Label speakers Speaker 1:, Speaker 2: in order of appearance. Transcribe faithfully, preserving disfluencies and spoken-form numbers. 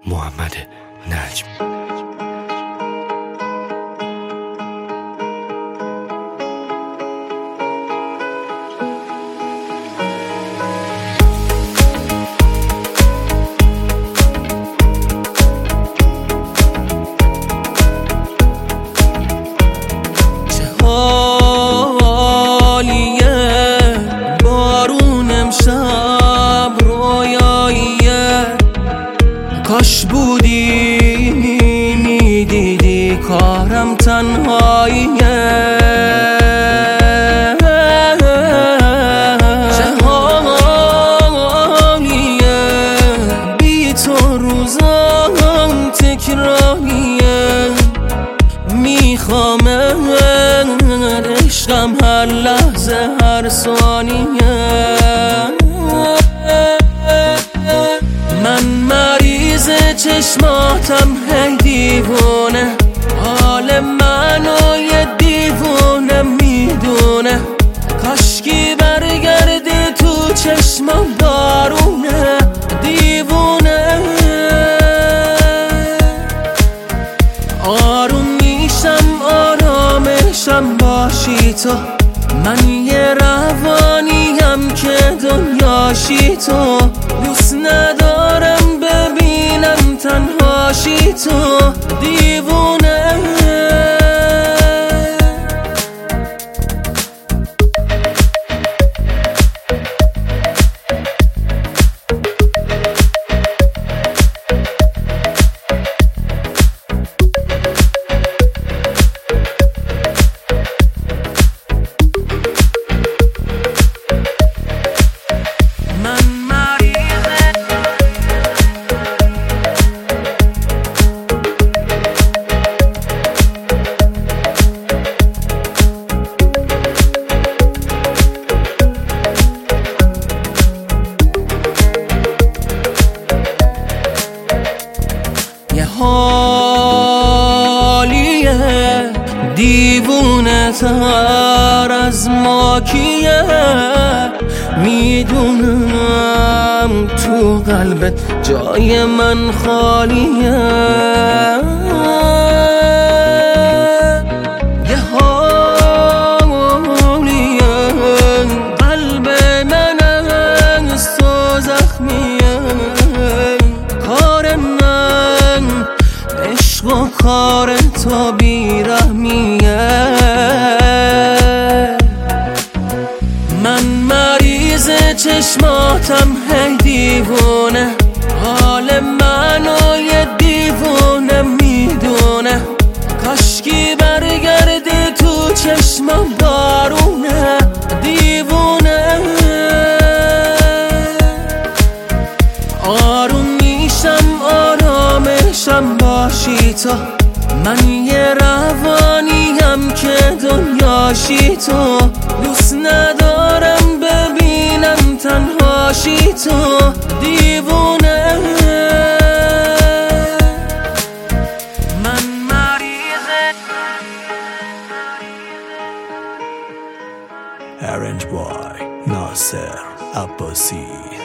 Speaker 1: محمد نجم.
Speaker 2: کاش بودی میدیدی کارم تنهاییه، چه حالیه بی تو روزام تکراریه، میخوام عشقم هر لحظه هر ثانیه. من مریض چشماتم هی دیوونه، حال منو یه دیوونه میدونه، کاشکی برگردی تو چشمم بارونه دیوونه. آروم میشم آرامشم باشی تو، من یه روانیم که دنیاشی تو، دوست ندارم ببینم تنهاشی تو دیوونه. حالیه دیوونه تر از ما کیه، میدونم تو قلبت جای من خالیه. یه حالیه قلب من از تو زخمیه، کار من عشق و کار تو بیرحمیه. من مریض چشماتم هی دیوونه، حال منو یه دیوونه میدونه، کاشکی برگردی تو چشمم بارونه دیوونه. آروم میشم آرامشم باشی تو، من یه روانیم که دنیاشی تو، دوست ندارم ببینم تنهاشی تو دیوونه. من مریض
Speaker 1: Arranged by ناصر عباسی.